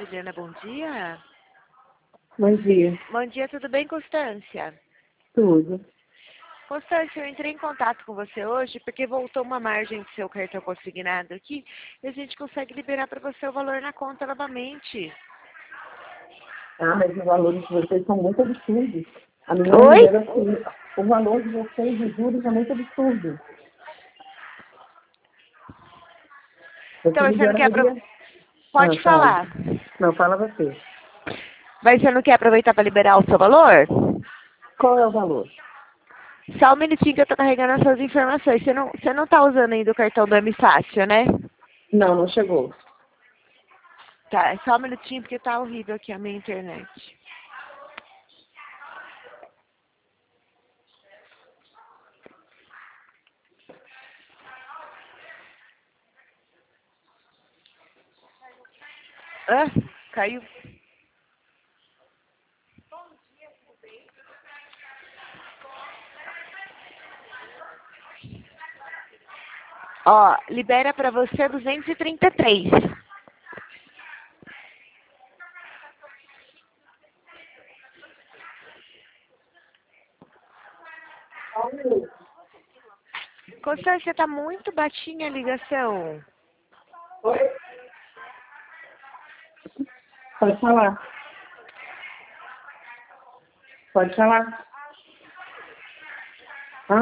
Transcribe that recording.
Juliana, bom dia. Bom dia. Bom dia, tudo bem, Constância? Tudo. Constância, eu entrei em contato com você hoje porque voltou uma margem do seu cartão consignado aqui e a gente consegue liberar para você o valor na conta novamente. Ah, mas os valores de vocês são muito absurdos. A minha Oi? maneira assim, o valor de vocês de juros é muito absurdo. Então, você não quer... Pode fala. falar. Não, fala você. Mas você não quer aproveitar para liberar o seu valor? Qual é o valor? Só um minutinho que eu tô carregando as suas informações. Você não tá usando ainda o cartão do M Fácil, né? Não, não chegou. Tá, é só um minutinho porque tá horrível aqui a minha internet. Ah, caiu. Ó, libera pra você 233. Constância, tá muito baixinha a ligação. Oi? Pode falar. Pode falar.